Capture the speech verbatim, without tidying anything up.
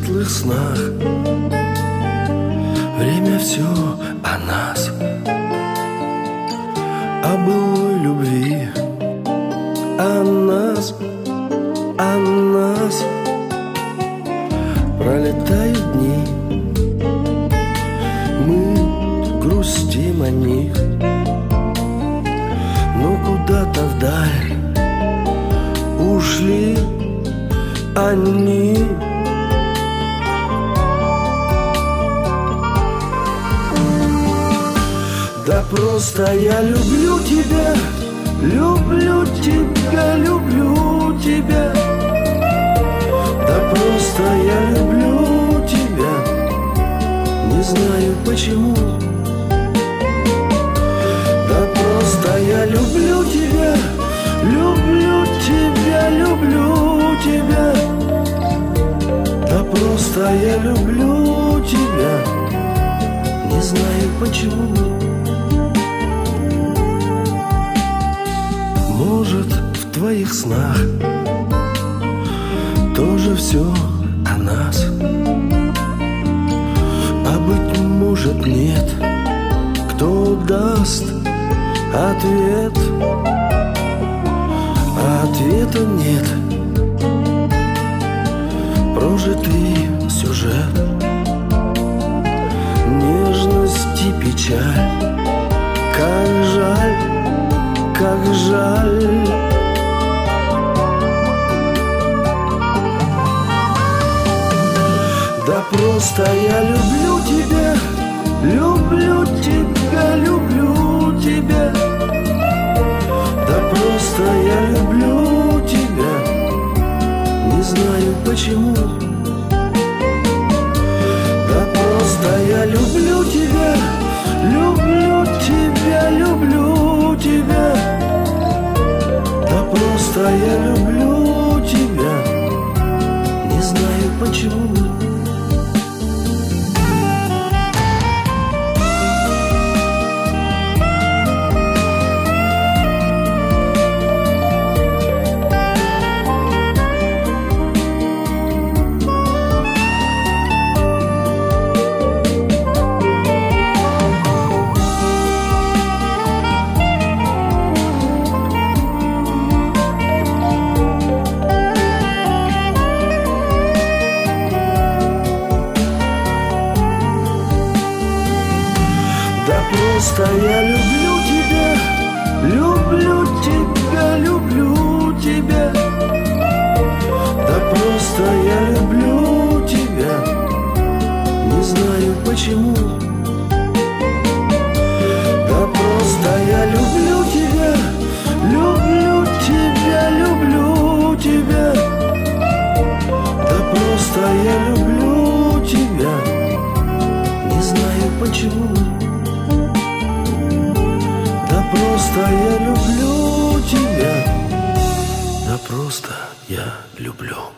светлых снах. Время все о нас, о былой любви, о нас, о нас. Пролетают дни, мы грустим о них, но куда-то вдаль ушли они. Да просто я люблю тебя, люблю тебя, люблю тебя. Да просто я люблю тебя, не знаю почему. Да просто я люблю тебя, люблю тебя, люблю тебя. Да просто я люблю тебя, не знаю почему. Может, в твоих снах тоже все о нас, а быть может нет, кто даст ответ, а ответа нет. Прожитый сюжет, нежность и печаль, как жаль, как жаль. Да просто я люблю тебя, люблю тебя, люблю тебя. Да просто я люблю тебя, не знаю почему. Да просто я люблю тебя, люблю тебя, люблю тебя. Да просто я люблю тебя, не знаю почему. Просто я люблю тебя, люблю тебя, люблю тебя. Да просто я люблю тебя, не знаю почему. Да просто я люблю тебя, люблю тебя, люблю тебя. Да просто я люблю тебя, не знаю почему. Просто я люблю тебя, да просто я люблю.